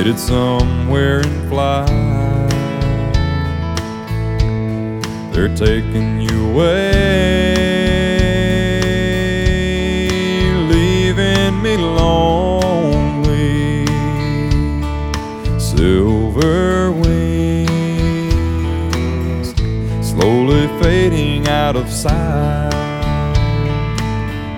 headed somewhere in flight. They're taking you away, leaving me lonely. Silver wings slowly fading out of sight.